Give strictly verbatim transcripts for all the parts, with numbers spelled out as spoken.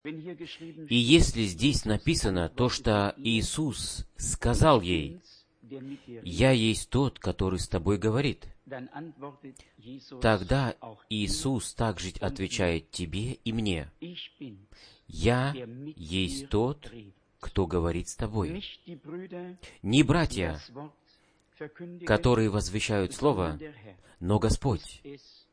И если здесь написано то, что Иисус сказал ей, «Я есть тот, который с тобой говорит», тогда Иисус также отвечает тебе и мне, «Я есть тот, кто говорит с тобой». Не братья, которые возвещают Слово, но Господь.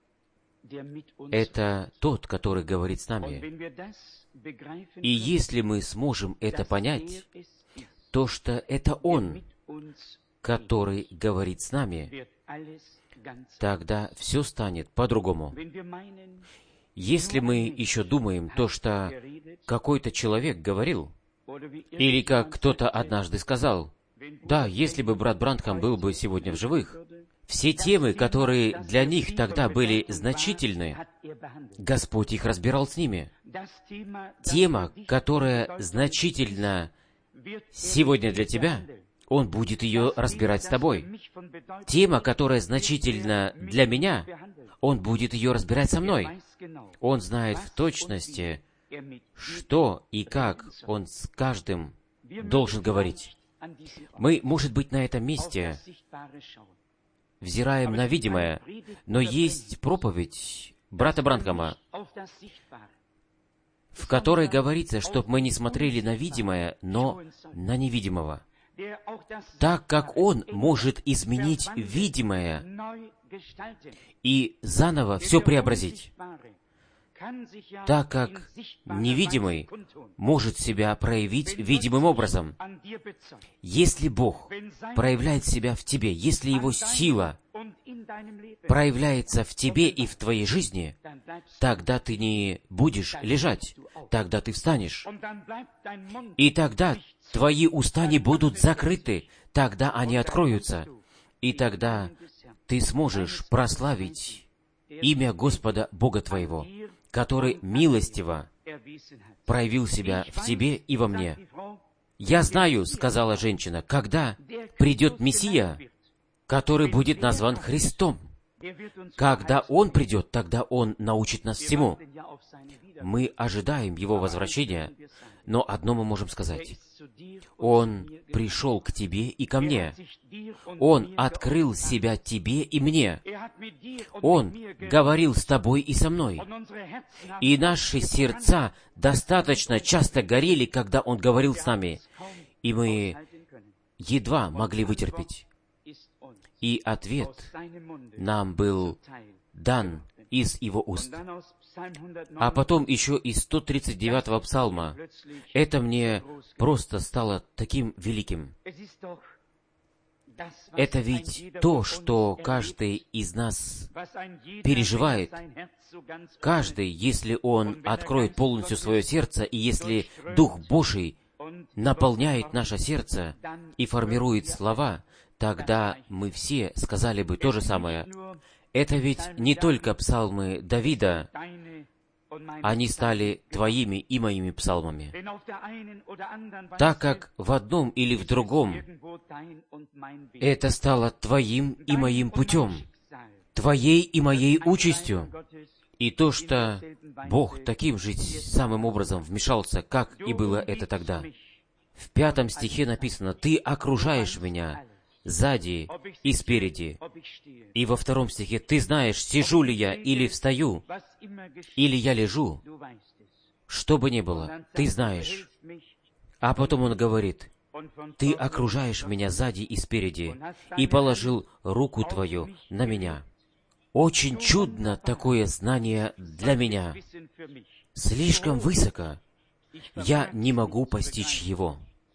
Это тот, который говорит с нами. И если мы сможем это понять, то что это Он, который говорит с нами, тогда все станет по-другому. Если мы еще думаем то, что какой-то человек говорил, или как кто-то однажды сказал, да, если бы брат Бранхам был бы сегодня в живых, все темы, которые для них тогда были значительны, Господь их разбирал с ними. Тема, которая значительна сегодня для тебя, Он будет ее разбирать с тобой. Тема, которая значительна для меня, Он будет ее разбирать со мной. Он знает в точности, что и как Он с каждым должен говорить. Мы, может быть, на этом месте взираем на видимое, но есть проповедь брата Бранхама, в которой говорится, чтобы мы не смотрели на видимое, но на невидимого. Так как Он может изменить видимое и заново все преобразить, так как невидимый может себя проявить видимым образом. Если Бог проявляет себя в тебе, если Его сила проявляется в тебе и в твоей жизни, тогда ты не будешь лежать, тогда ты встанешь. И тогда твои уста не будут закрыты, тогда они откроются. И тогда ты сможешь прославить имя Господа Бога твоего, который милостиво проявил себя в тебе и во мне. «Я знаю, — сказала женщина, — когда придет Мессия, который будет назван Христом. Когда Он придет, тогда Он научит нас всему». Мы ожидаем Его возвращения, но одно мы можем сказать. Он пришел к тебе и ко мне. Он открыл себя тебе и мне. Он говорил с тобой и со мной. И наши сердца достаточно часто горели, когда Он говорил с нами, и мы едва могли вытерпеть. И ответ нам был дан из Его уст. А потом еще из сто тридцать девятого псалма. Это мне просто стало таким великим. Это ведь то, что каждый из нас переживает. Каждый, если он откроет полностью свое сердце, и если Дух Божий наполняет наше сердце и формирует слова, тогда мы все сказали бы то же самое. Это ведь не только псалмы Давида, они стали твоими и моими псалмами. Так как в одном или в другом это стало твоим и моим путем, твоей и моей участью. И то, что Бог таким же самым образом вмешался, как и было это тогда. В пятом стихе написано: «Ты окружаешь меня сзади и спереди». И во втором стихе: «Ты знаешь, сижу ли я или встаю, или я лежу, что бы ни было, ты знаешь». А потом он говорит: «Ты окружаешь меня сзади и спереди, и положил руку твою на меня». Очень чудно такое знание для меня. Слишком высоко. Я не могу постичь его.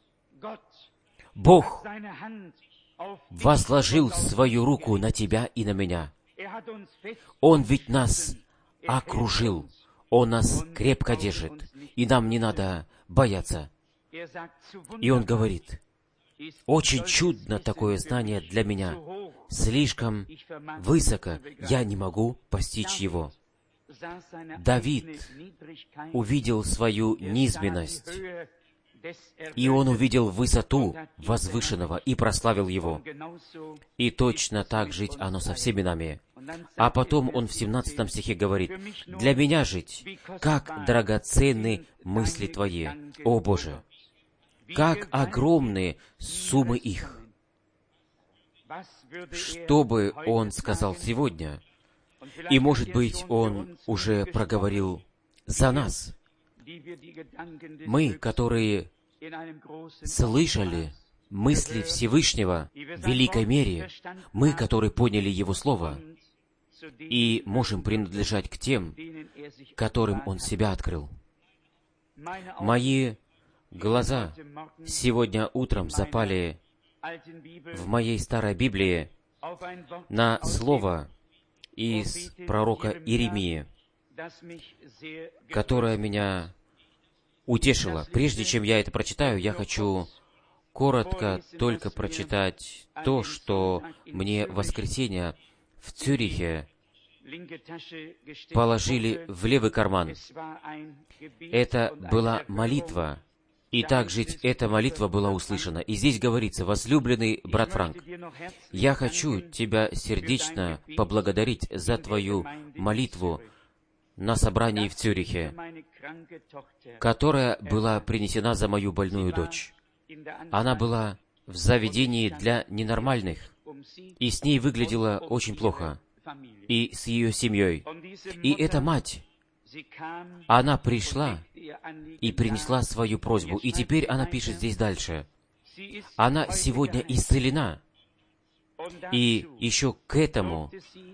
Бог возложил свою руку на тебя и на меня. Он ведь нас окружил. Он нас крепко держит. И нам не надо бояться. И Он говорит: очень чудно такое знание для меня. Слишком высоко. Я не могу постичь его. Давид увидел свою низменность, и он увидел высоту возвышенного и прославил его. И точно так жить оно со всеми нами. А потом он в семнадцатом стихе говорит: «Для меня жить, как драгоценны мысли Твои, о Боже, как огромны суммы их». Что бы он сказал сегодня? И, может быть, он уже проговорил за нас. Мы, которые слышали мысли Всевышнего в великой мере, мы, которые поняли Его Слово, и можем принадлежать к тем, которым Он себя открыл. Мои глаза сегодня утром запали в моей старой Библии на слово из пророка Иеремии, которое меня утешило. Прежде чем я это прочитаю, я хочу коротко только прочитать то, что мне в воскресенье в Цюрихе положили в левый карман. Это была молитва, и также эта молитва была услышана. И здесь говорится: «Возлюбленный брат Франк, я хочу тебя сердечно поблагодарить за твою молитву на собрании в Цюрихе, которая была принесена за мою больную дочь. Она была в заведении для ненормальных, и с ней выглядела очень плохо, и с ее семьей. И эта мать, она пришла и принесла свою просьбу. И теперь она пишет здесь дальше. Она сегодня исцелена. И еще к этому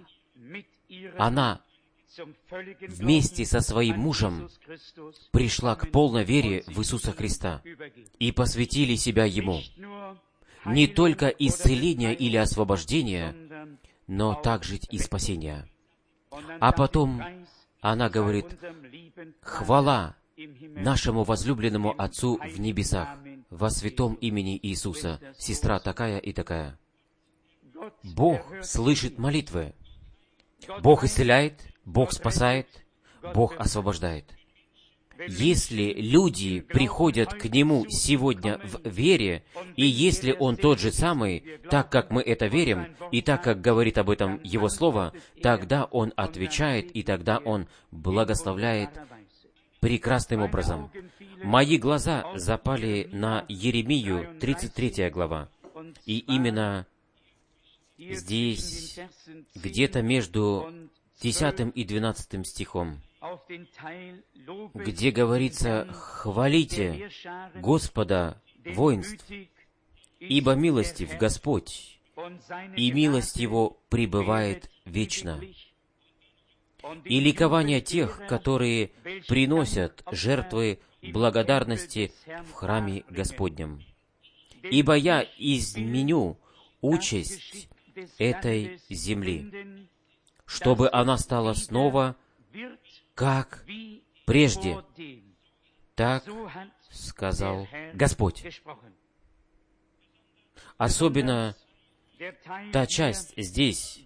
она вместе со своим мужем пришла к полной вере в Иисуса Христа и посвятили себя Ему. Не только исцеление или освобождение, но также и спасение. А потом она говорит: «Хвала нашему возлюбленному Отцу в небесах, во святом имени Иисуса, сестра такая и такая». Бог слышит молитвы. Бог исцеляет, Бог спасает, Бог освобождает. Если люди приходят к Нему сегодня в вере, и если Он тот же самый, так как мы это верим, и так как говорит об этом Его Слово, тогда Он отвечает, и тогда Он благословляет прекрасным образом. Мои глаза запали на Иеремию, тридцать третья глава, и именно здесь, где-то между десятым и двенадцатым стихом, где говорится: «Хвалите Господа воинств, ибо милостив Господь, и милость Его пребывает вечно». И ликование тех, которые приносят жертвы благодарности в храме Господнем. «Ибо я изменю участь этой земли, чтобы она стала снова как прежде. Так сказал Господь». Особенно та часть здесь: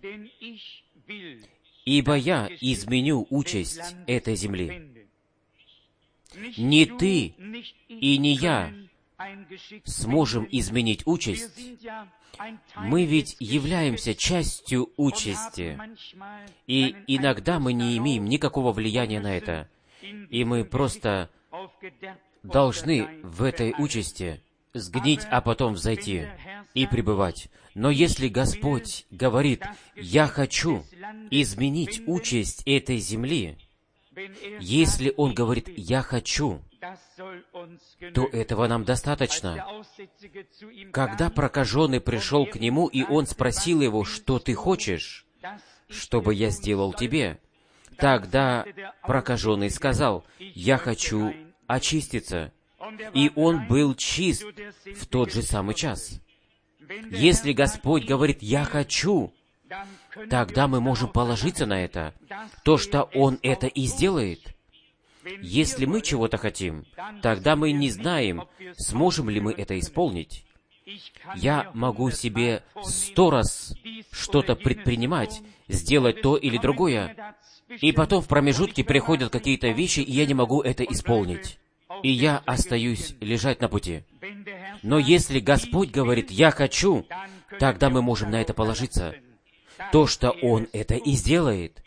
«Ибо я изменю участь этой земли». Не ты и не я сможем изменить участь. Мы ведь являемся частью участи, и иногда мы не имеем никакого влияния на это, и мы просто должны в этой участи сгнить, а потом взойти и пребывать. Но если Господь говорит: «Я хочу изменить участь этой земли», если Он говорит: «Я хочу», то этого нам достаточно. Когда прокаженный пришел к Нему, и он спросил Его: «Что ты хочешь, чтобы я сделал тебе?» Тогда прокаженный сказал: «Я хочу очиститься». И он был чист в тот же самый час. Если Господь говорит: «Я хочу», тогда мы можем положиться на это, то, что Он это и сделает. Если мы чего-то хотим, тогда мы не знаем, сможем ли мы это исполнить. Я могу себе сто раз что-то предпринимать, сделать то или другое, и потом в промежутке приходят какие-то вещи, и я не могу это исполнить. И я остаюсь лежать на пути. Но если Господь говорит: «Я хочу», тогда мы можем на это положиться. то, что Он это и сделает.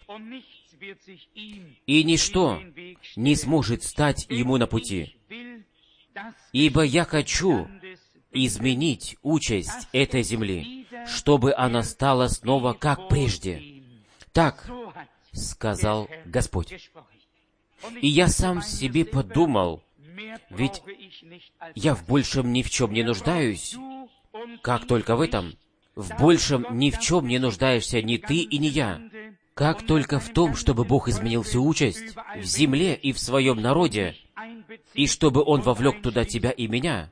И ничто не сможет стать Ему на пути. Ибо я хочу изменить участь этой земли, чтобы она стала снова как прежде. Так сказал Господь. И я сам себе подумал, ведь я в большем ни в чем не нуждаюсь, как только в этом. В большем ни в чем не нуждаешься ни ты и ни я, как только в том, чтобы Бог изменил всю участь в земле и в своем народе, и чтобы Он вовлек туда тебя и меня,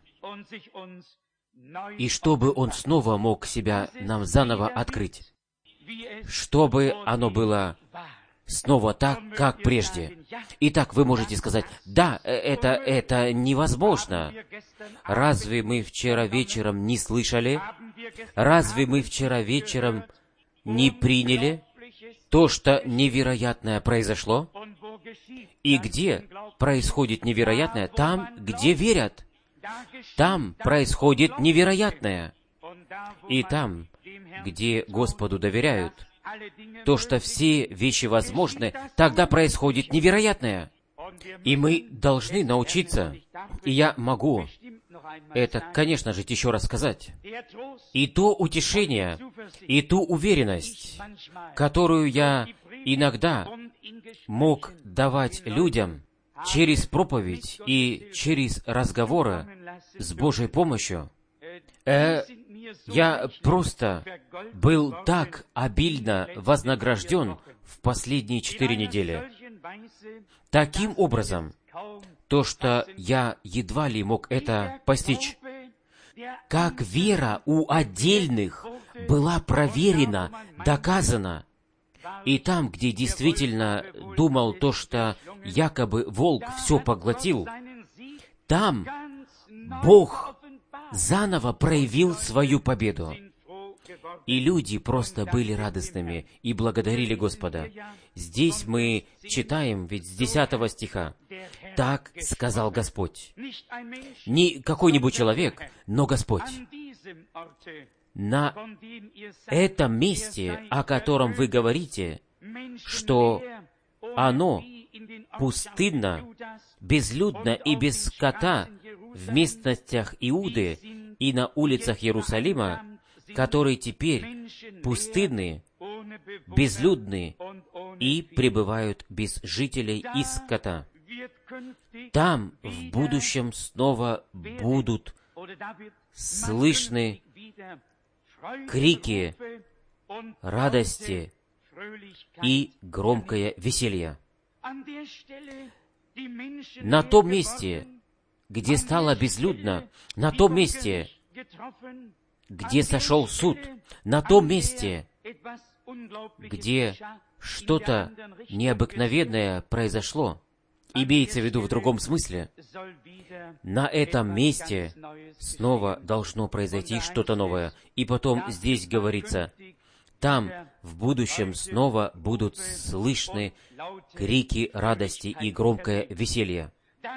и чтобы Он снова мог себя нам заново открыть, чтобы оно было снова так, как прежде. Итак, вы можете сказать, да, это, это невозможно. Разве мы вчера вечером не слышали? Разве мы вчера вечером не приняли то, что невероятное произошло? И где происходит невероятное? Там, где верят. Там происходит невероятное. И там, где Господу доверяют, то, что все вещи возможны, тогда происходит невероятное. И мы должны научиться, и я могу это, конечно же, еще раз сказать, и то утешение, и ту уверенность, которую я иногда мог давать людям через проповедь и через разговоры с Божьей помощью, э, я просто был так обильно вознагражден в последние четыре недели. Таким образом, то, что я едва ли мог это постичь. Как вера у отдельных была проверена, доказана. И там, где действительно думал то, что якобы волк все поглотил, там Бог заново проявил свою победу. И люди просто были радостными и благодарили Господа. Здесь мы читаем, ведь с десятого стиха, «Так сказал Господь». Не какой-нибудь человек, но Господь. На этом месте, о котором вы говорите, что оно пустынно, безлюдно и без скота в местностях Иуды и на улицах Иерусалима, которые теперь пустынны, безлюдны и пребывают без жителей и скота. Там в будущем снова будут слышны крики радости и громкое веселье. На том месте, где стало безлюдно, на том месте, где сошел суд, на том месте, где что-то необыкновенное произошло, имеется в виду в другом смысле, на этом месте снова должно произойти что-то новое. И потом здесь говорится, там в будущем снова будут слышны крики радости и громкое веселье.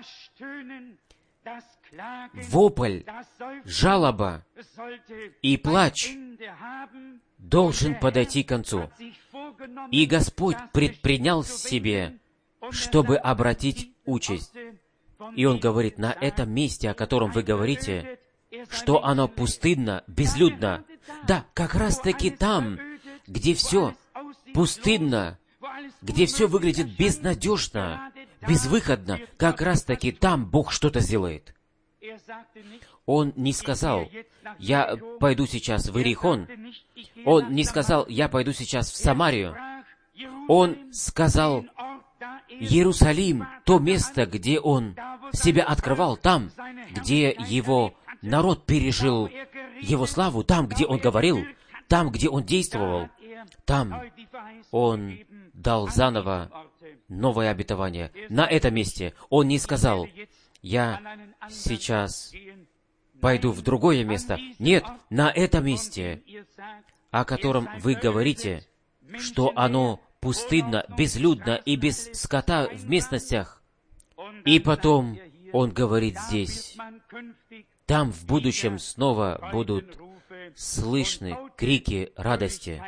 Вопль, жалоба и плач должен подойти к концу. И Господь предпринял себе, чтобы обратить участь. И Он говорит, на этом месте, о котором вы говорите, что оно пустынно, безлюдно. Да, как раз-таки там, где все пустынно, где все выглядит безнадежно, безвыходно, как раз-таки там Бог что-то сделает. Он не сказал, я пойду сейчас в Иерихон. Он не сказал, я пойду сейчас в Самарию. Он сказал, Иерусалим, то место, где Он себя открывал, там, где Его народ пережил Его славу, там, где Он говорил, там, где Он действовал, там Он дал заново новое обетование. На этом месте Он не сказал, я сейчас пойду в другое место. Нет, на этом месте, о котором вы говорите, что оно пустынно, безлюдно и без скота в местностях. И потом Он говорит здесь, там в будущем снова будут слышны крики радости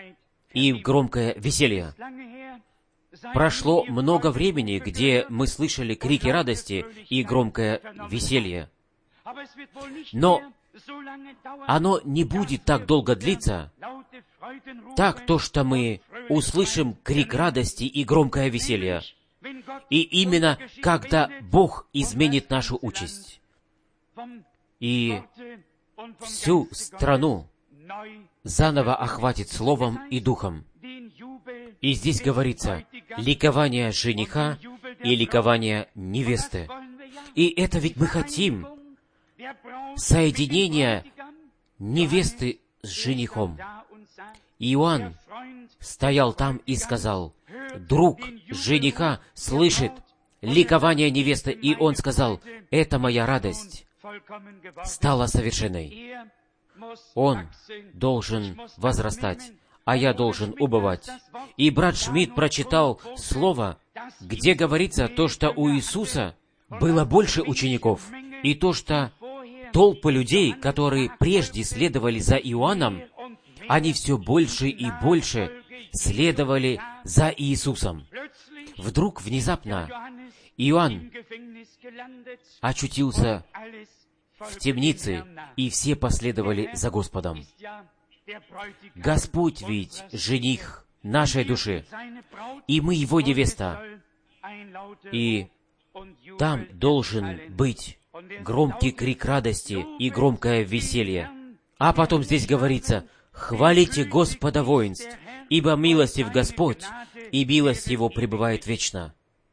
и громкое веселье. Прошло много времени, где мы слышали крики радости и громкое веселье. Но оно не будет так долго длиться, так то, что мы услышим крик радости и громкое веселье. И именно когда Бог изменит нашу участь, и всю страну заново охватит словом и духом. И здесь говорится ликование жениха и ликование невесты. И это ведь мы хотим соединения невесты с женихом. Иоанн стоял там и сказал: друг жениха слышит ликование невесты, и он сказал: это моя радость стала совершенной. Он должен возрастать, а я должен убывать. И брат Шмидт прочитал слово, где говорится то, что у Иисуса было больше учеников, и то, что толпы людей, которые прежде следовали за Иоанном, они все больше и больше следовали за Иисусом. Вдруг, внезапно, Иоанн очутился в темнице, и все последовали за Господом. Господь ведь жених нашей души, и мы Его невеста. И там должен быть громкий крик радости и громкое веселье. А потом здесь говорится: «Хвалите Господа воинств, ибо милостив Господь, и милость Его пребывает вечно».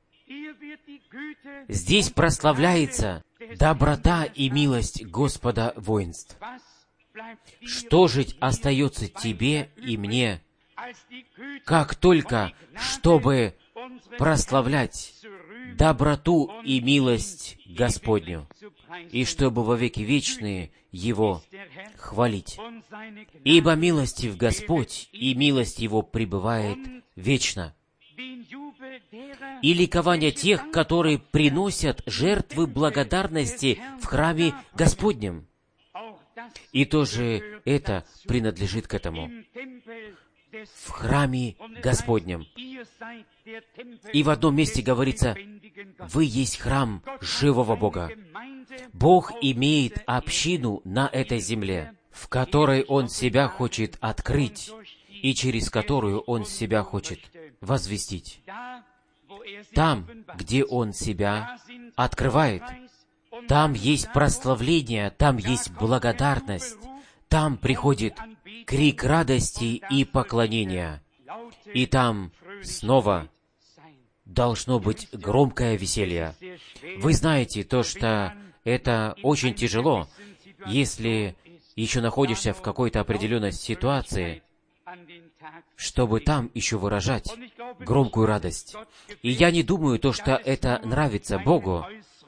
Здесь прославляется доброта и милость Господа воинств. Что же остается тебе и мне, как только, чтобы прославлять доброту и милость Господню, и чтобы во веки вечные Его хвалить. Ибо милостив Господь, и милость Его пребывает вечно. И ликование тех, которые приносят жертвы благодарности в храме Господнем. И тоже это принадлежит к этому. В храме Господнем. И в одном месте говорится: «Вы есть храм живого Бога». Бог имеет общину на этой земле, в которой Он себя хочет открыть, и через которую Он себя хочет возвестить. Там, где Он себя открывает, там есть прославление, там есть благодарность, там приходит крик радости и поклонения, и там снова должно быть громкое веселье. Вы знаете то, что это очень тяжело, если еще находишься в какой-то определенной ситуации, чтобы там еще выражать громкую радость. И я не думаю то, что это нравится Богу,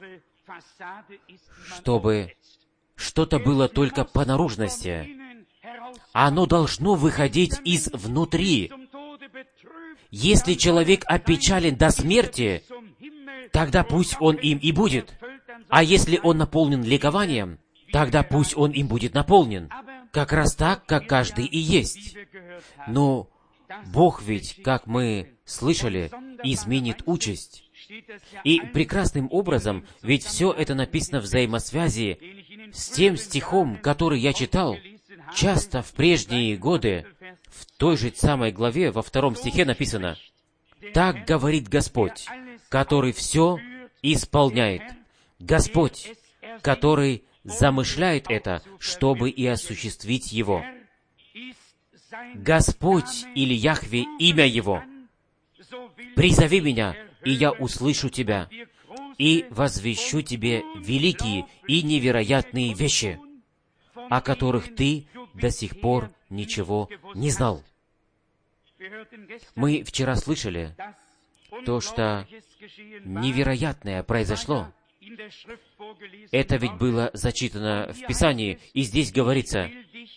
чтобы что-то было только по наружности. Оно должно выходить изнутри. Если человек опечален до смерти, тогда пусть он им и будет. А если он наполнен ликованием, тогда пусть он им будет наполнен. Как раз так, как каждый и есть. Но Бог ведь, как мы слышали, изменит участь. И прекрасным образом, ведь все это написано в взаимосвязи с тем стихом, который я читал часто в прежние годы. В той же самой главе, во втором стихе написано: «Так говорит Господь, который все исполняет. Господь, который замышляет это, чтобы и осуществить его. Господь или Яхве имя Его. Призови меня, и я услышу тебя, и возвещу тебе великие и невероятные вещи, о которых ты до сих пор ничего не знал». Мы вчера слышали то, что невероятное произошло. Это ведь было зачитано в Писании, и здесь говорится: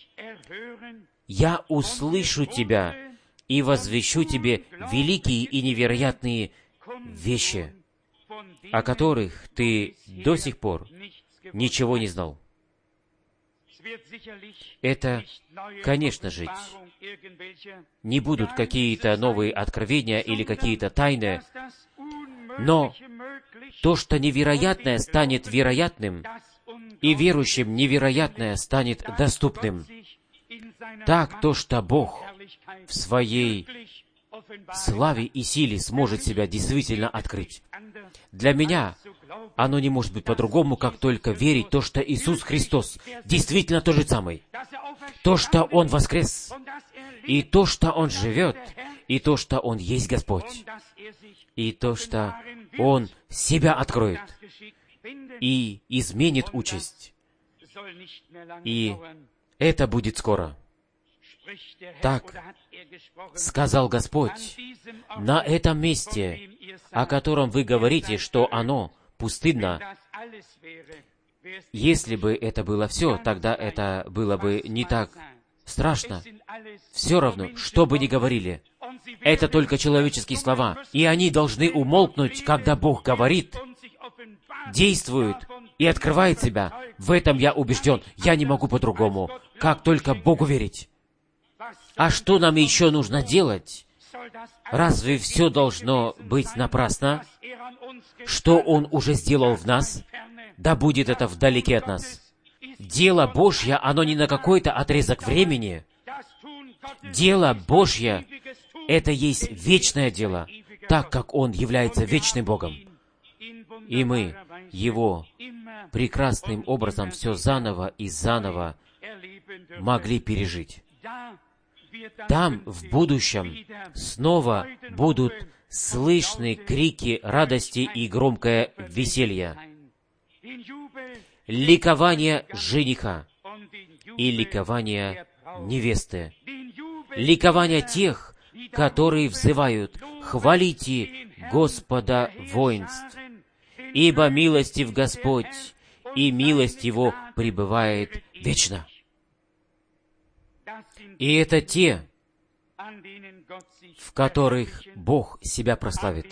«Я услышу тебя и возвещу тебе великие и невероятные вещи, о которых ты до сих пор ничего не знал». Это, конечно же, не будут какие-то новые откровения или какие-то тайны, но то, что невероятное, станет вероятным, и верующим невероятное станет доступным. Так то, что Бог в Своей славе и силе сможет себя действительно открыть. Для меня оно не может быть по-другому, как только верить в то, что Иисус Христос действительно тот же самый. То, что Он воскрес, и то, что Он живет, и то, что Он есть Господь, и то, что Он себя откроет и изменит участь. И это будет скоро. Так сказал Господь, на этом месте, о котором вы говорите, что оно пустынно. Если бы это было все, тогда это было бы не так страшно. Все равно, что бы ни говорили, это только человеческие слова, и они должны умолкнуть, когда Бог говорит, действует и открывает себя. В этом я убежден. Я не могу по-другому, как только Богу верить. А что нам еще нужно делать? Разве все должно быть напрасно? Что Он уже сделал в нас? Да будет это вдалеке от нас. Дело Божье, оно не на какой-то отрезок времени. Дело Божье — это есть вечное дело, так как Он является вечным Богом. И мы Его прекрасным образом все заново и заново могли пережить. Там, в будущем, снова будут слышны крики радости и громкое веселье, ликование жениха и ликование невесты, ликование тех, которые взывают: «Хвалите Господа воинств, ибо милостив Господь, и милость Его пребывает вечно». И это те, в которых Бог себя прославит,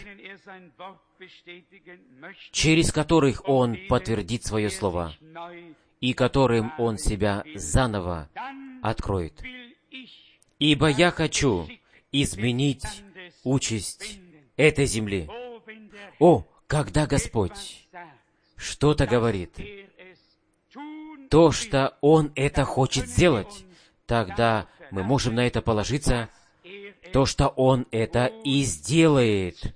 через которых Он подтвердит Свое Слово, и которым Он себя заново откроет. Ибо я хочу изменить участь этой земли. О, когда Господь что-то говорит, то, что Он это хочет сделать, тогда мы можем на это положиться, то, что Он это и сделает.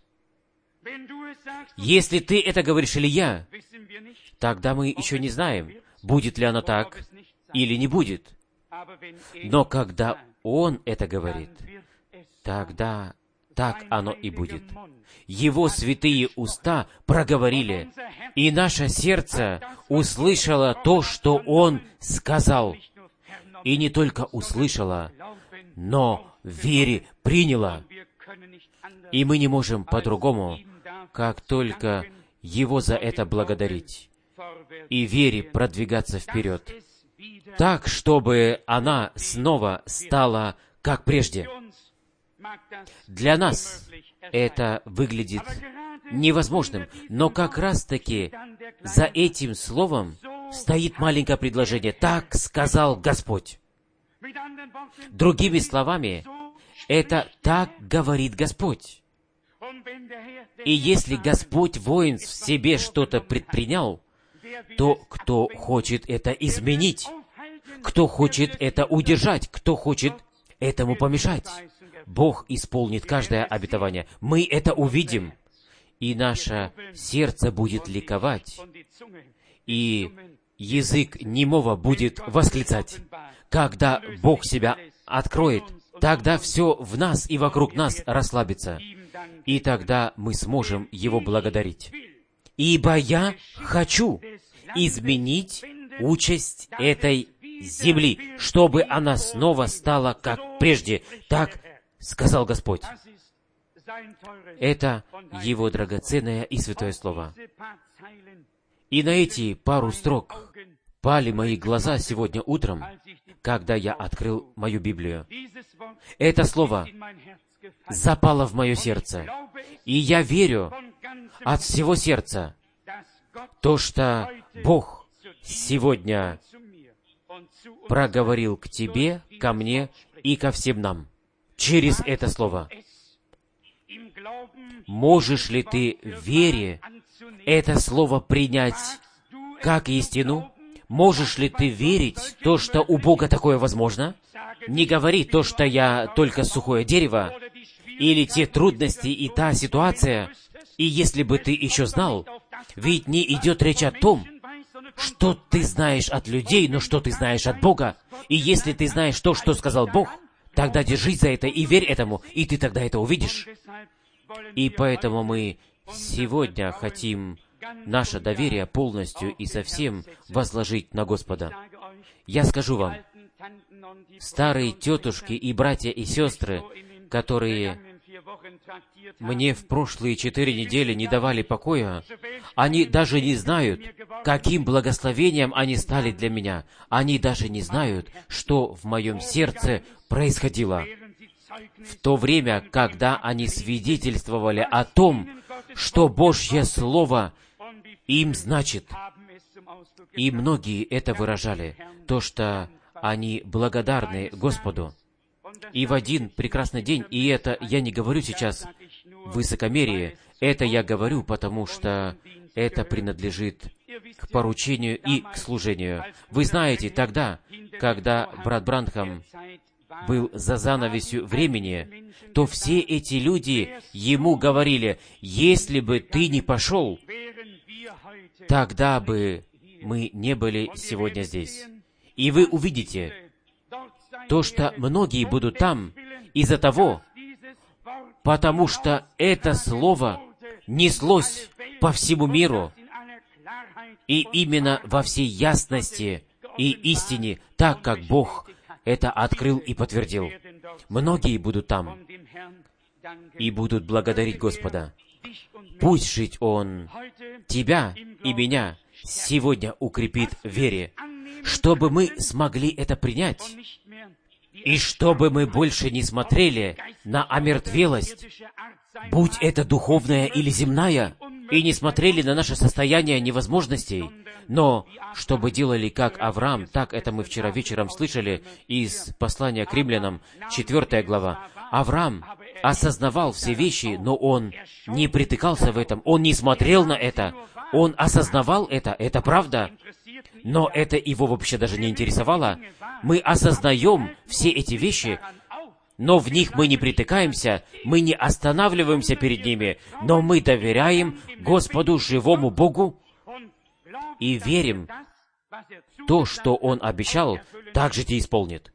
Если ты это говоришь или я, тогда мы еще не знаем, будет ли оно так или не будет. Но когда Он это говорит, тогда так оно и будет. Его святые уста проговорили, и наше сердце услышало то, что Он сказал. И не только услышала, но в вере приняла. И мы не можем по-другому, как только Его за это благодарить и в вере продвигаться вперед, так, чтобы она снова стала как прежде. Для нас это выглядит невозможным, но как раз-таки за этим словом стоит маленькое предложение. Так сказал Господь. Другими словами, это так говорит Господь. И если Господь воинств в себе что-то предпринял, то кто хочет это изменить? Кто хочет это удержать? Кто хочет этому помешать? Бог исполнит каждое обетование. Мы это увидим, и наше сердце будет ликовать, и язык немого будет восклицать. Когда Бог себя откроет, тогда все в нас и вокруг нас расслабится, и тогда мы сможем Его благодарить. Ибо я хочу изменить участь этой земли, чтобы она снова стала как прежде. Так сказал Господь. Это Его драгоценное и святое Слово. И на эти пару строк пали мои глаза сегодня утром, когда я открыл мою Библию. Это Слово запало в мое сердце. И я верю от всего сердца, то, что Бог сегодня проговорил к тебе, ко мне и ко всем нам через это слово. Можешь ли ты в вере это слово принять как истину? Можешь ли ты верить то, что у Бога такое возможно? Не говори то, что я только сухое дерево, или те трудности и та ситуация. И если бы ты еще знал, ведь не идет речь о том, что ты знаешь от людей, но что ты знаешь от Бога. И если ты знаешь то, что сказал Бог, тогда держись за это и верь этому, и ты тогда это увидишь. И поэтому мы сегодня хотим наше доверие полностью и совсем возложить на Господа. Я скажу вам, старые тетушки и братья и сестры, которые мне в прошлые четыре недели не давали покоя, они даже не знают, каким благословением они стали для меня. Они даже не знают, что в моем сердце происходило. В то время, когда они свидетельствовали о том, что Божье Слово им значит. И многие это выражали, то, что они благодарны Господу. И в один прекрасный день, и это я не говорю сейчас в высокомерии, это я говорю, потому что это принадлежит к поручению и к служению. Вы знаете, тогда, когда брат Бранхам был за занавесью времени, то все эти люди ему говорили: если бы ты не пошел, тогда бы мы не были сегодня здесь. И вы увидите то, что многие будут там из-за того, потому что это слово неслось по всему миру, и именно во всей ясности и истине, так как Бог это открыл и подтвердил. Многие будут там и будут благодарить Господа. Пусть жить Он тебя и меня сегодня укрепит в вере, чтобы мы смогли это принять, и чтобы мы больше не смотрели на омертвелость, будь это духовная или земная, и не смотрели на наше состояние невозможностей, но чтобы делали как Авраам, так это мы вчера вечером слышали из послания к римлянам, четвёртая глава. Авраам осознавал все вещи, но он не притыкался в этом, он не смотрел на это, он осознавал это, это правда, но это его вообще даже не интересовало. Мы осознаем все эти вещи, но в них мы не притыкаемся, мы не останавливаемся перед ними, но мы доверяем Господу, живому Богу, и верим, то, что Он обещал, так же и исполнит.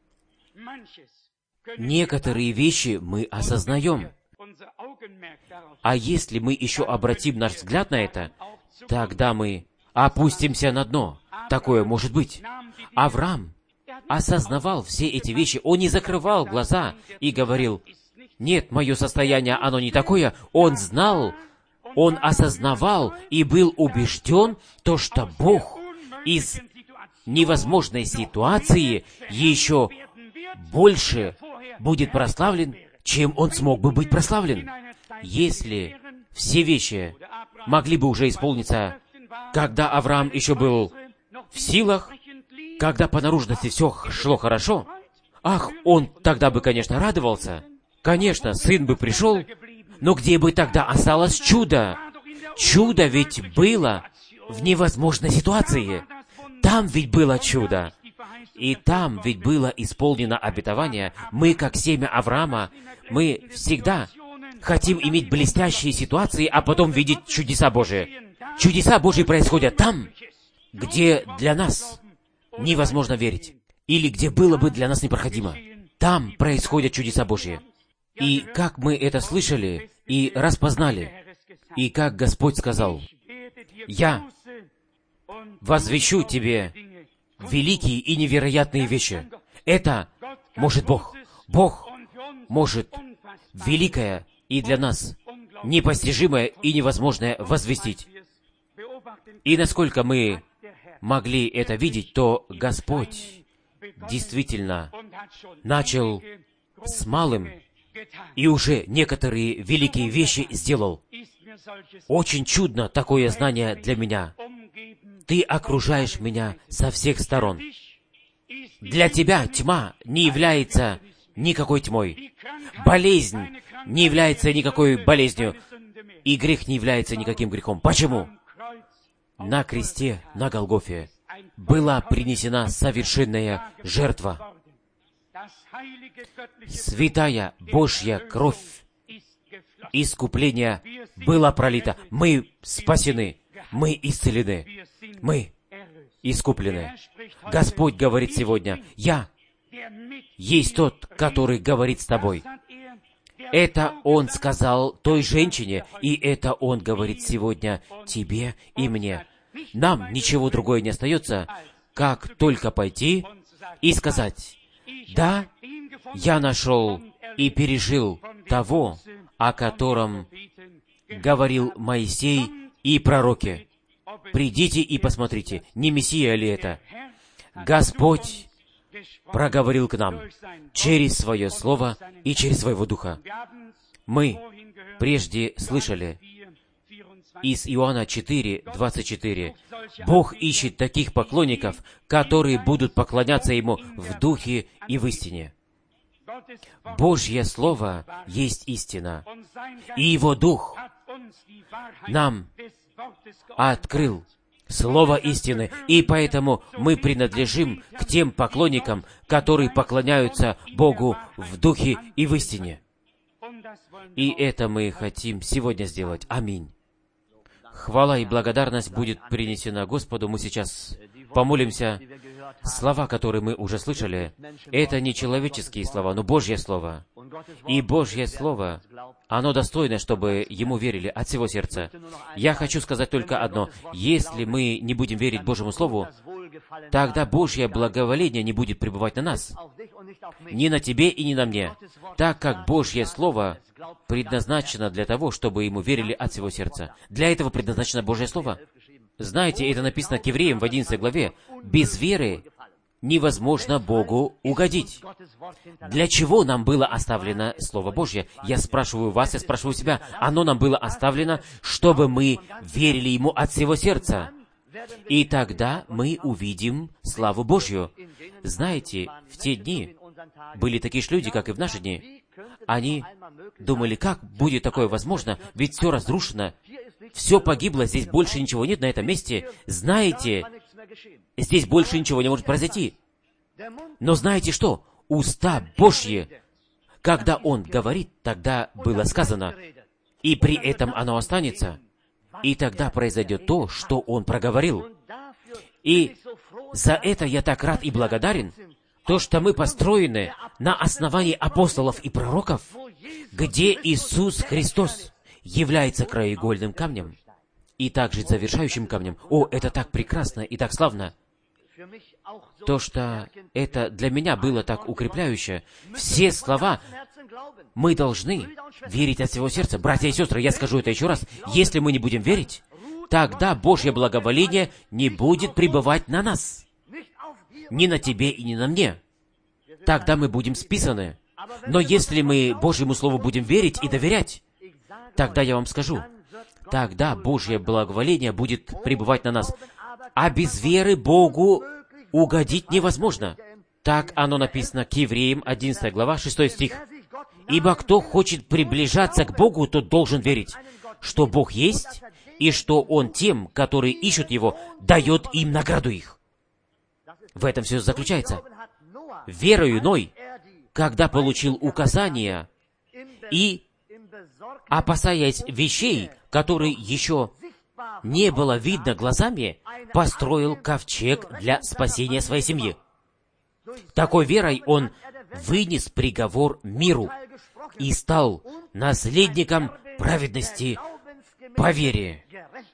Некоторые вещи мы осознаем. А если мы еще обратим наш взгляд на это, тогда мы опустимся на дно. Такое может быть. Авраам осознавал все эти вещи. Он не закрывал глаза и говорил: нет, мое состояние, оно не такое. Он знал, он осознавал и был убежден, то, что Бог из невозможной ситуации еще больше будет прославлен, чем он смог бы быть прославлен. Если все вещи могли бы уже исполниться, когда Авраам еще был в силах, когда по наружности все шло хорошо, ах, он тогда бы, конечно, радовался. Конечно, сын бы пришел, но где бы тогда осталось чудо? Чудо ведь было в невозможной ситуации. Там ведь было чудо. И там ведь было исполнено обетование. Мы, как семя Авраама, мы всегда хотим иметь блестящие ситуации, а потом видеть чудеса Божии. Чудеса Божьи происходят там, где для нас невозможно верить, или где было бы для нас непроходимо. Там происходят чудеса Божьи. И как мы это слышали и распознали, и как Господь сказал: «Я возвещу тебе великие и невероятные вещи». Это может Бог. Бог может великое и для нас непостижимое и невозможное возвестить. И насколько мы могли это видеть, то Господь действительно начал с малым и уже некоторые великие вещи сделал. Очень чудно такое знание для меня. Ты окружаешь меня со всех сторон. Для тебя тьма не является никакой тьмой. Болезнь не является никакой болезнью. И грех не является никаким грехом. Почему? На кресте, на Голгофе, была принесена совершенная жертва. Святая Божья кровь искупления была пролита. Мы спасены, мы исцелены, мы искуплены. Господь говорит сегодня: «Я есть тот, который говорит с тобой». Это Он сказал той женщине, и это Он говорит сегодня тебе и мне. Нам ничего другое не остается, как только пойти и сказать: «Да, я нашел и пережил того, о котором говорил Моисей и пророки. Придите и посмотрите, не Мессия ли это?» Господь проговорил к нам через Свое Слово и через Своего Духа. Мы прежде слышали из Иоанна четыре, двадцать четыре. Бог ищет таких поклонников, которые будут поклоняться Ему в Духе и в истине. Божье Слово есть истина, и Его Дух нам открыл Слово истины, и поэтому мы принадлежим к тем поклонникам, которые поклоняются Богу в Духе и в истине. И это мы хотим сегодня сделать. Аминь. Хвала и благодарность будет принесена Господу. Мы сейчас помолимся. Слова, которые мы уже слышали, это не человеческие слова, но Божье Слово. И Божье Слово, оно достойно, чтобы Ему верили от всего сердца. Я хочу сказать только одно. Если мы не будем верить Божьему Слову, тогда Божье благоволение не будет пребывать на нас. Ни на тебе и ни на мне. Так как Божье Слово предназначено для того, чтобы Ему верили от всего сердца. Для этого предназначено Божье Слово. Знаете, это написано к евреям в одиннадцатой главе. Без веры невозможно Богу угодить. Для чего нам было оставлено Слово Божье? Я спрашиваю вас, я спрашиваю себя. Оно нам было оставлено, чтобы мы верили Ему от всего сердца. И тогда мы увидим славу Божью. Знаете, в те дни были такие же люди, как и в наши дни. Они думали, как будет такое возможно, ведь все разрушено, все погибло, здесь больше ничего нет на этом месте. Знаете, здесь больше ничего не может произойти. Но знаете что? Уста Божьи, когда Он говорит, тогда было сказано, и при этом оно останется. И тогда произойдет то, что Он проговорил. И за это я так рад и благодарен, то, что мы построены на основании апостолов и пророков, где Иисус Христос является краеугольным камнем и также завершающим камнем. О, это так прекрасно и так славно! То, что это для меня было так укрепляюще. Все слова мы должны верить от всего сердца. Братья и сестры, я скажу это еще раз. Если мы не будем верить, тогда Божье благоволение не будет пребывать на нас. Ни на тебе и ни на мне. Тогда мы будем списаны. Но если мы Божьему Слову будем верить и доверять, тогда я вам скажу, тогда Божье благоволение будет пребывать на нас. А без веры Богу угодить невозможно. Так оно написано к евреям, одиннадцатая глава, шестой стих. «Ибо кто хочет приближаться к Богу, тот должен верить, что Бог есть, и что Он тем, которые ищут Его, дает им награду их». В этом все заключается. Верою Ной, когда получил указания и, опасаясь вещей, которые еще не было видно глазами, построил ковчег для спасения своей семьи. Такой верой он вынес приговор миру и стал наследником праведности по вере.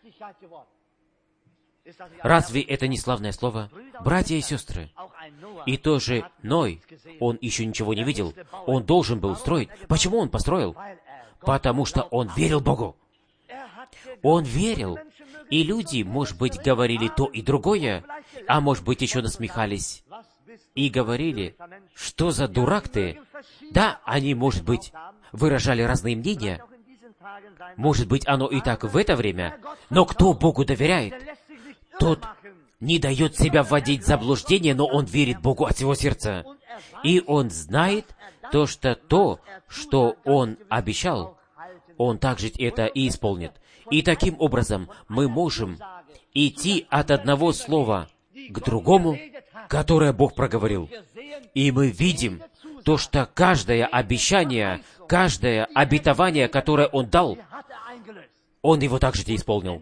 Разве это не славное слово? Братья и сестры, и тоже Ной, он еще ничего не видел. Он должен был строить. Почему он построил? Потому что он верил Богу. Он верил. И люди, может быть, говорили то и другое, а может быть, еще насмехались и говорили, что за дурак ты? Да, они, может быть, выражали разные мнения. Может быть, оно и так в это время. Но кто Богу доверяет, тот не дает себя вводить в заблуждение, но он верит Богу от всего сердца. И он знает то, что то, что он обещал, он также это и исполнит. И таким образом мы можем идти от одного слова к другому, которое Бог проговорил. И мы видим то, что каждое обещание, каждое обетование, которое Он дал, Он его также и исполнил.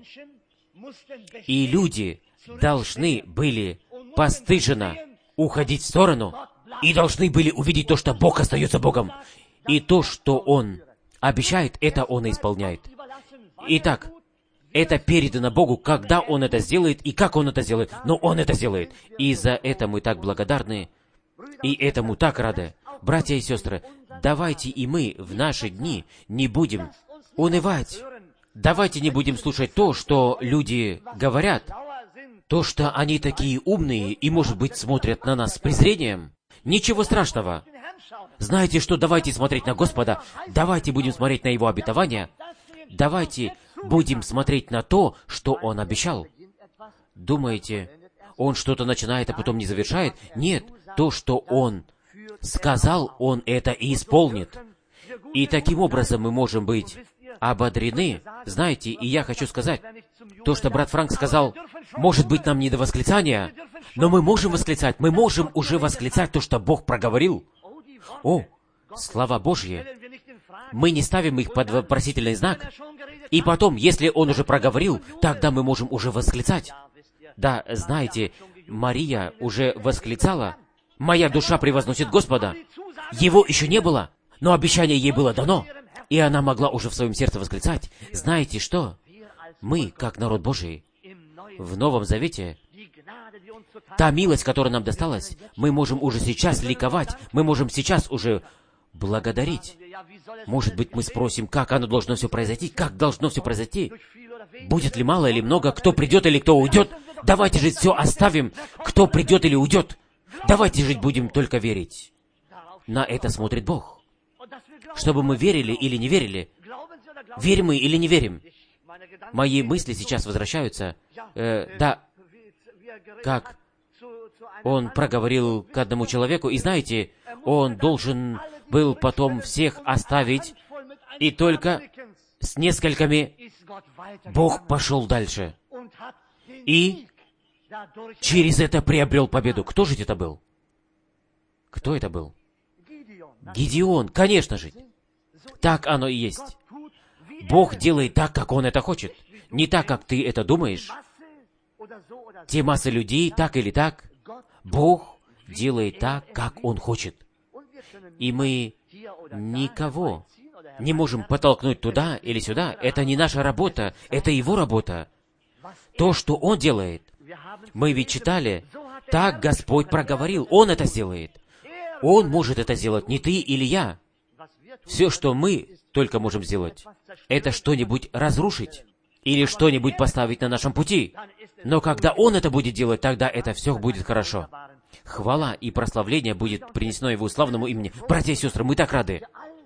И люди должны были постыженно уходить в сторону и должны были увидеть то, что Бог остается Богом. И то, что Он обещает, это Он и исполняет. Итак, это передано Богу, когда Он это сделает и как Он это сделает, но Он это сделает. И за это мы так благодарны, и этому так рады. Братья и сестры, давайте и мы в наши дни не будем унывать. Давайте не будем слушать то, что люди говорят, то, что они такие умные и, может быть, смотрят на нас с презрением. Ничего страшного. Знаете что, давайте смотреть на Господа, давайте будем смотреть на Его обетования, давайте будем смотреть на то, что Он обещал. Думаете, Он что-то начинает, а потом не завершает? Нет, то, что Он сказал, Он это и исполнит. И таким образом мы можем быть ободрены. Знаете, и я хочу сказать, то, что брат Франк сказал, может быть, нам не до восклицания, но мы можем восклицать, мы можем уже восклицать то, что Бог проговорил. О, слава Божья! Мы не ставим их под вопросительный знак. И потом, если Он уже проговорил, тогда мы можем уже восклицать. Да, знаете, Мария уже восклицала, «Моя душа превозносит Господа». Его еще не было, но обещание ей было дано. И она могла уже в своем сердце восклицать. Знаете что? Мы, как народ Божий, в Новом Завете, та милость, которая нам досталась, мы можем уже сейчас ликовать, мы можем сейчас уже благодарить. Может быть, мы спросим, как оно должно все произойти, как должно все произойти. Будет ли мало или много, кто придет или кто уйдет. Давайте же все оставим, кто придет или уйдет. Давайте жить будем только верить. На это смотрит Бог. Чтобы мы верили или не верили. Верим мы или не верим. Мои мысли сейчас возвращаются. Э, да, как он проговорил к одному человеку, и знаете, он должен был потом всех оставить, и только с несколькими Бог пошел дальше. И через это приобрел победу. Кто же это был? Кто это был? Гидеон, конечно же. Так оно и есть. Бог делает так, как Он это хочет. Не так, как ты это думаешь. Те массы людей, так или так, Бог делает так, как Он хочет. И мы никого не можем подтолкнуть туда или сюда. Это не наша работа, это Его работа. То, что Он делает. Мы ведь читали, так Господь проговорил, Он это сделает. Он может это сделать, не ты или я. Все, что мы только можем сделать, это что-нибудь разрушить или что-нибудь поставить на нашем пути. Но когда Он это будет делать, тогда это все будет хорошо. Хвала и прославление будет принесено Его славному имени. Братья и сестры, мы так рады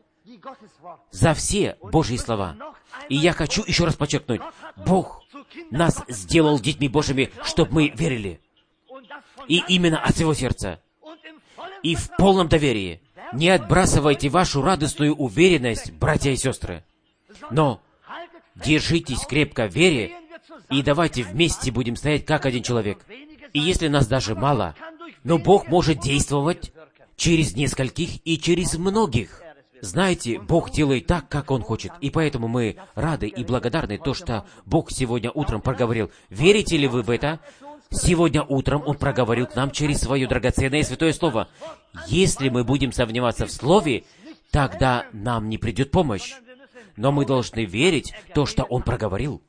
за все Божьи слова. И я хочу еще раз подчеркнуть, Бог нас сделал детьми Божьими, чтобы мы верили. И именно от всего сердца. И в полном доверии. Не отбрасывайте вашу радостную уверенность, братья и сестры. Но держитесь крепко в вере, и давайте вместе будем стоять как один человек. И если нас даже мало, но Бог может действовать через нескольких и через многих. Знаете, Бог делает так, как Он хочет, и поэтому мы рады и благодарны то, что Бог сегодня утром проговорил. Верите ли вы в это? Сегодня утром Он проговорил к нам через Свое драгоценное Святое Слово. Если мы будем сомневаться в Слове, тогда нам не придет помощь. Но мы должны верить в то, что Он проговорил.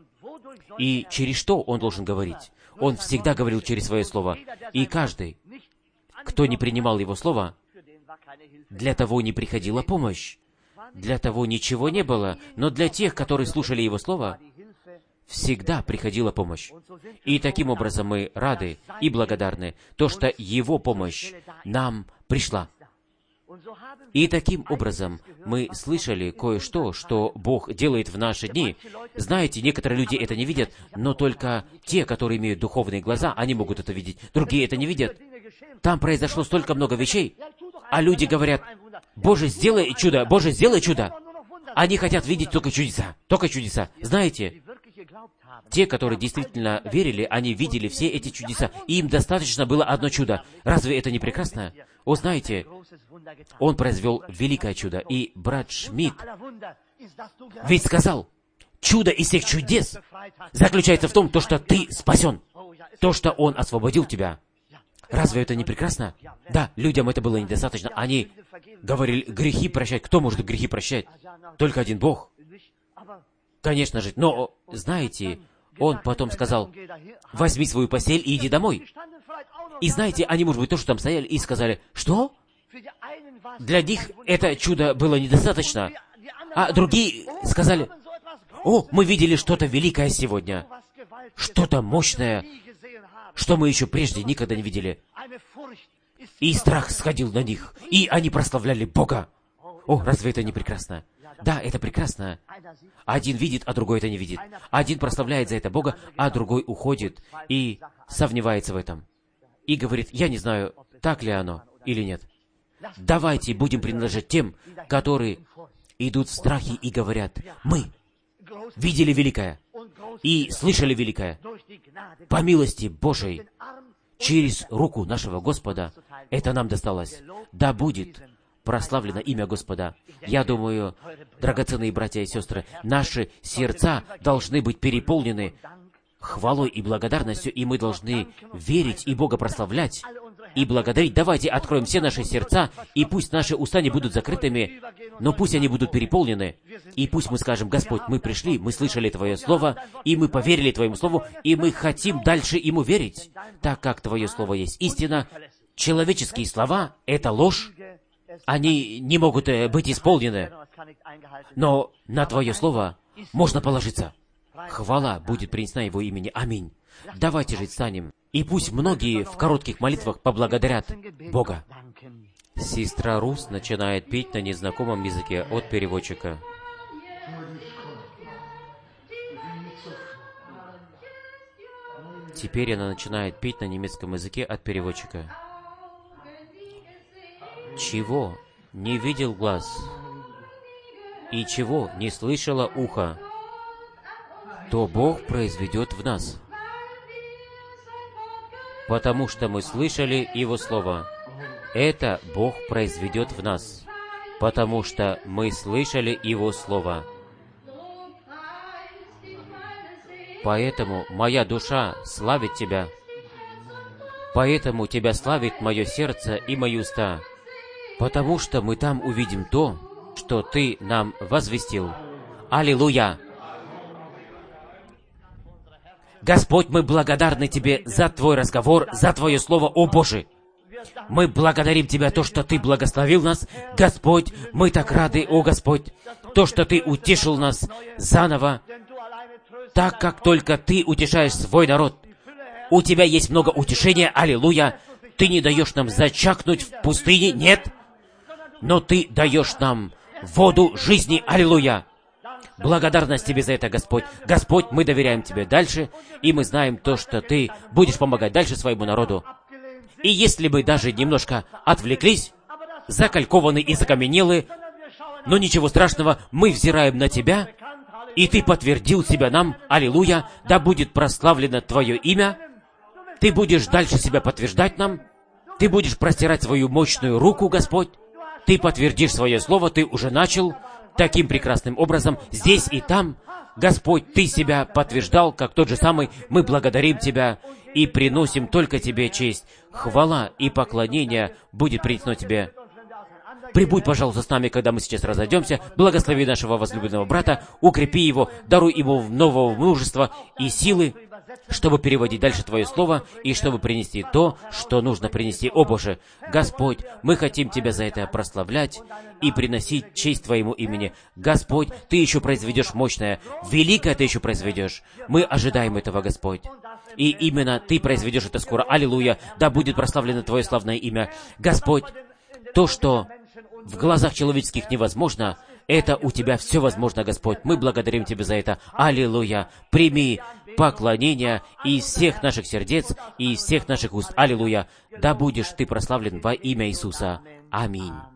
И через что Он должен говорить? Он всегда говорил через Свое Слово. И каждый, кто не принимал Его Слово, для того не приходила помощь. Для того ничего не было. Но для тех, которые слушали Его Слово, всегда приходила помощь. И таким образом мы рады и благодарны, то, что Его помощь нам пришла. И таким образом мы слышали кое-что, что Бог делает в наши дни. Знаете, некоторые люди это не видят, но только те, которые имеют духовные глаза, они могут это видеть. Другие это не видят. Там произошло столько много вещей, а люди говорят: «Боже, сделай чудо! Боже, сделай чудо!» Они хотят видеть только чудеса, только чудеса. Знаете, те, которые действительно верили, они видели все эти чудеса, и им достаточно было одно чудо. Разве это не прекрасно? О, знаете, он произвел великое чудо, и брат Шмидт ведь сказал: чудо из всех чудес заключается в том, то, что ты спасен, то, что он освободил тебя. Разве это не прекрасно? Да, людям это было недостаточно. Они говорили: грехи прощать. Кто может грехи прощать? Только один Бог. Конечно же. Но, знаете, он потом сказал: возьми свою постель и иди домой. И знаете, они, может быть, тоже там стояли и сказали: что? Для них это чудо было недостаточно. А другие сказали: о, мы видели что-то великое сегодня. Что-то мощное, что мы еще прежде никогда не видели. И страх сходил на них, и они прославляли Бога. О, разве это не прекрасно? Да, это прекрасно. Один видит, а другой это не видит. Один прославляет за это Бога, а другой уходит и сомневается в этом. И говорит: я не знаю, так ли оно или нет. Давайте будем принадлежать тем, которые идут в страхе и говорят: мы видели великое и слышали великое. По милости Божией, через руку нашего Господа, это нам досталось. Да будет прославлено имя Господа. Я думаю, драгоценные братья и сестры, наши сердца должны быть переполнены хвалой и благодарностью, и мы должны верить и Бога прославлять, и благодарить. Давайте откроем все наши сердца, и пусть наши уста не будут закрытыми, но пусть они будут переполнены, и пусть мы скажем: Господь, мы пришли, мы слышали Твое Слово, и мы поверили Твоему Слову, и мы хотим дальше Ему верить, так как Твое Слово есть истина. Человеческие слова — это ложь, они не могут быть исполнены, но на Твое Слово можно положиться. Хвала будет принесена Его имени. Аминь. Давайте же встанем. И пусть многие в коротких молитвах поблагодарят Бога. Сестра Рус начинает петь на незнакомом языке от переводчика. Теперь она начинает петь на немецком языке от переводчика. Чего не видел глаз, и чего не слышало ухо, то Бог произведет в нас, потому что мы слышали Его Слово. Это Бог произведет в нас, потому что мы слышали Его Слово. Поэтому моя душа славит Тебя, поэтому Тебя славит мое сердце и мои уста, потому что мы там увидим то, что Ты нам возвестил. Аллилуйя! Господь, мы благодарны Тебе за Твой разговор, за Твое Слово, о Боже! Мы благодарим Тебя, то, что Ты благословил нас. Господь, мы так рады, о Господь, то, что Ты утешил нас заново, так как только Ты утешаешь свой народ. У Тебя есть много утешения, аллилуйя. Ты не даешь нам зачахнуть в пустыне, нет, но Ты даешь нам воду жизни, аллилуйя. Благодарность Тебе за это, Господь. Господь, мы доверяем Тебе дальше, и мы знаем то, что Ты будешь помогать дальше своему народу. И если бы даже немножко отвлеклись, заколькованы и закаменелы, но ничего страшного, мы взираем на Тебя, и Ты подтвердил себя нам, аллилуйя, да будет прославлено Твое имя. Ты будешь дальше себя подтверждать нам, Ты будешь простирать свою мощную руку, Господь. Ты подтвердишь свое слово, Ты уже начал таким прекрасным образом здесь и там. Господь, Ты себя подтверждал, как тот же самый. Мы благодарим Тебя и приносим только Тебе честь. Хвала и поклонение будет принесено Тебе. Прибудь, пожалуйста, с нами, когда мы сейчас разойдемся. Благослови нашего возлюбленного брата, укрепи его, даруй ему нового мужества и силы, чтобы переводить дальше Твое Слово и чтобы принести то, что нужно принести, о Боже. Господь, мы хотим Тебя за это прославлять и приносить честь Твоему имени. Господь, Ты еще произведешь мощное, великое Ты еще произведешь. Мы ожидаем этого, Господь. И именно Ты произведешь это скоро. Аллилуйя! Да будет прославлено Твое славное имя. Господь, то, что в глазах человеческих невозможно, это у Тебя все возможно, Господь. Мы благодарим Тебя за это. Аллилуйя. Прими поклонение из всех наших сердец и из всех наших уст. Аллилуйя. Да будешь Ты прославлен во имя Иисуса. Аминь.